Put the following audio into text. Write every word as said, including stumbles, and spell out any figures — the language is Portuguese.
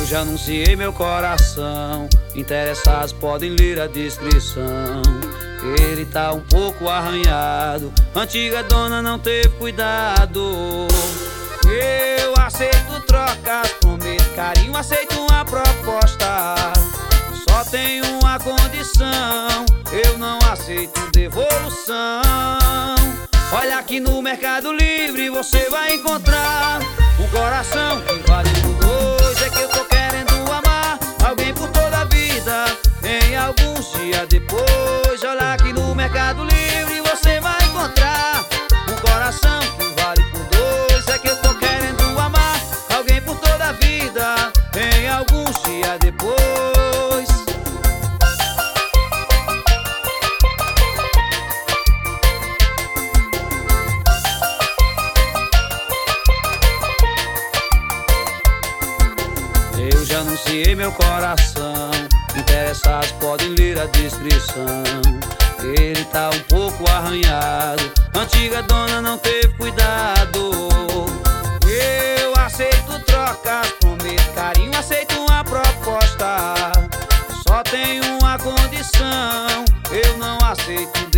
Eu já anunciei meu coração, interessados podem ler a descrição. Ele tá um pouco arranhado, antiga dona não teve cuidado. Eu aceito trocas, prometo carinho, aceito uma proposta. Só tenho uma condição, eu não aceito devolução. Olha aqui no Mercado Livre você vai encontrar um coração que vale por dois. É que eu tô querendo amar alguém por toda a vida, em alguns dias depois. Olha aqui no Mercado Livre você vai encontrar um coração que vale por dois. É que eu tô querendo amar alguém por toda a vida, em alguns dias depois. Eu já anunciei meu coração, interessados podem ler a descrição. Ele tá um pouco arranhado, antiga dona não teve cuidado. Eu aceito trocas, prometo carinho, aceito uma proposta. Só tenho uma condição, eu não aceito